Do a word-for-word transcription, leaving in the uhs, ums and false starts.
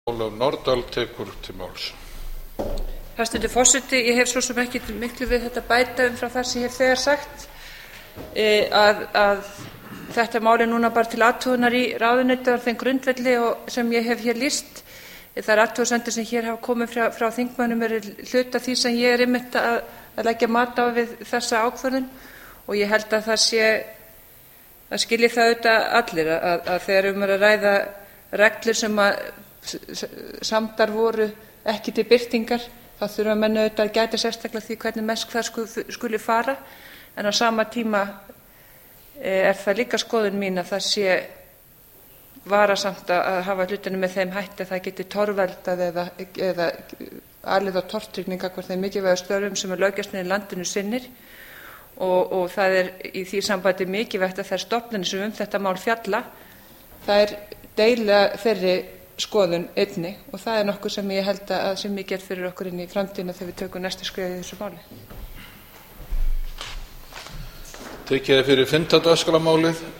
Ólöf Nordal tekur til máls. Hæstvirtur forseti, ég hef svo sem ekki miklu við þetta bæta umfram það sem ég hef þegar sagt, að, að þetta mál er núna bara til athugunar í ráðuneyti á þeim grundvelli og sem ég hef hér lýst. Þær athugasemdir sem hér hafa komið frá, frá þingmönnum eru hluti af því sem ég er einmitt að, að leggja mat á við þessa ákvörðun og ég held að það sé, að skilji það auðvitað allir að, að þegar um er að ræða reglur sem að samdar voru ekki til birtingar, þá þurfa menn auðvitað að gæta sérstaklega því hvernig mest það skuli fara, en á sama tíma er það líka skoðun mín að það sé varasamt að hafa hlutinu með þeim hætti að það geti torveldað eða, eða alið á tortryggning gagnvart þeim mikilvægu störfum sem er löggæslan í landinu sinnir og, og það er í því sambandi mikilvægt að þær stofnanir sem um þetta mál fjalla, þær deila þeirri skoðun einni og það er nokkuð sem ég held að sé mikilvægt fyrir okkur inn í framtíðina þegar við tökum næstu skref í þessu máli. Tekið er fyrir fimmta dagskrármálið